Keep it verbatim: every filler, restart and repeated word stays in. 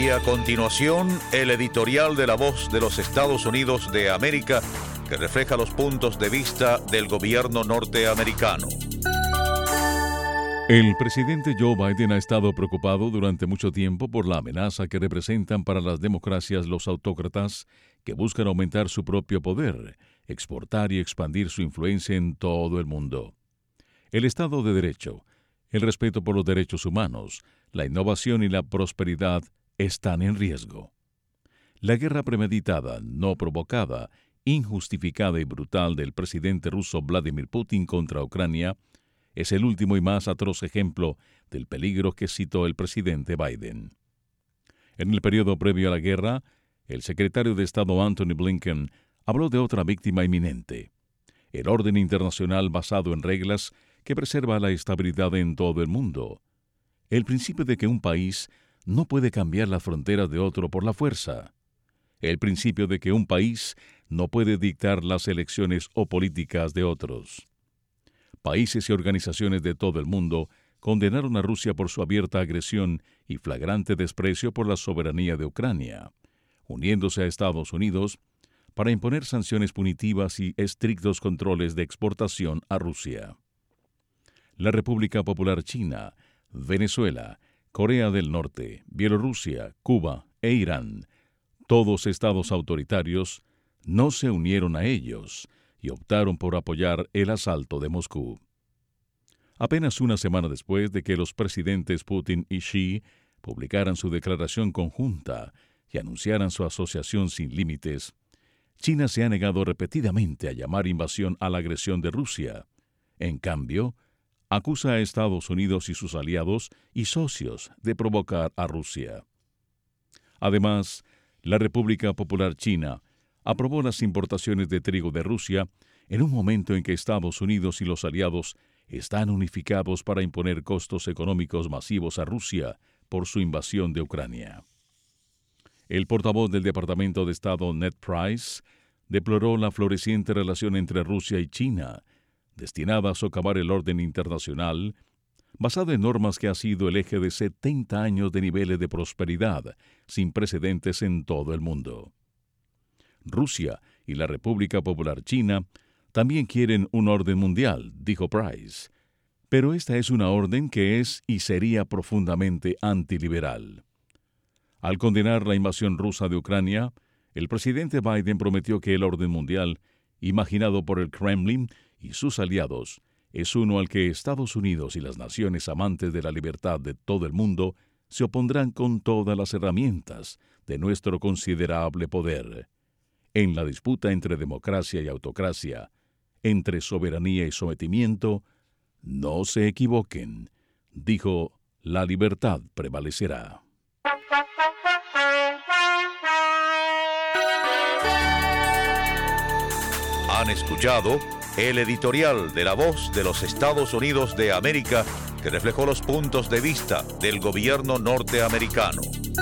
Y a continuación, el editorial de La Voz de los Estados Unidos de América, que refleja los puntos de vista del gobierno norteamericano. El presidente Joe Biden ha estado preocupado durante mucho tiempo por la amenaza que representan para las democracias los autócratas que buscan aumentar su propio poder, exportar y expandir su influencia en todo el mundo. El Estado de Derecho, el respeto por los derechos humanos, la innovación y la prosperidad están en riesgo. La guerra premeditada, no provocada, injustificada y brutal del presidente ruso Vladimir Putin contra Ucrania es el último y más atroz ejemplo del peligro que citó el presidente Biden. En el periodo previo a la guerra, el secretario de Estado Antony Blinken habló de otra víctima inminente: el orden internacional basado en reglas que preserva la estabilidad en todo el mundo. El principio de que un país no puede cambiar las fronteras de otro por la fuerza. El principio de que un país no puede dictar las elecciones o políticas de otros. Países y organizaciones de todo el mundo condenaron a Rusia por su abierta agresión y flagrante desprecio por la soberanía de Ucrania, uniéndose a Estados Unidos para imponer sanciones punitivas y estrictos controles de exportación a Rusia. La República Popular China, Venezuela, Corea del Norte, Bielorrusia, Cuba e Irán, todos estados autoritarios, no se unieron a ellos y optaron por apoyar el asalto de Moscú. Apenas una semana después de que los presidentes Putin y Xi publicaran su declaración conjunta y anunciaran su asociación sin límites, China se ha negado repetidamente a llamar invasión a la agresión de Rusia. En cambio, acusa a Estados Unidos y sus aliados y socios de provocar a Rusia. Además, la República Popular China aprobó las importaciones de trigo de Rusia en un momento en que Estados Unidos y los aliados están unificados para imponer costos económicos masivos a Rusia por su invasión de Ucrania. El portavoz del Departamento de Estado, Ned Price, deploró la floreciente relación entre Rusia y China, destinada a socavar el orden internacional, basado en normas que ha sido el eje de setenta años de niveles de prosperidad sin precedentes en todo el mundo. Rusia y la República Popular China también quieren un orden mundial, dijo Price, pero esta es una orden que es y sería profundamente antiliberal. Al condenar la invasión rusa de Ucrania, el presidente Biden prometió que el orden mundial, imaginado por el Kremlin y sus aliados, es uno al que Estados Unidos y las naciones amantes de la libertad de todo el mundo se opondrán con todas las herramientas de nuestro considerable poder. En la disputa entre democracia y autocracia, entre soberanía y sometimiento, no se equivoquen, dijo, la libertad prevalecerá. Han escuchado el editorial de La Voz de los Estados Unidos de América, que reflejó los puntos de vista del gobierno norteamericano.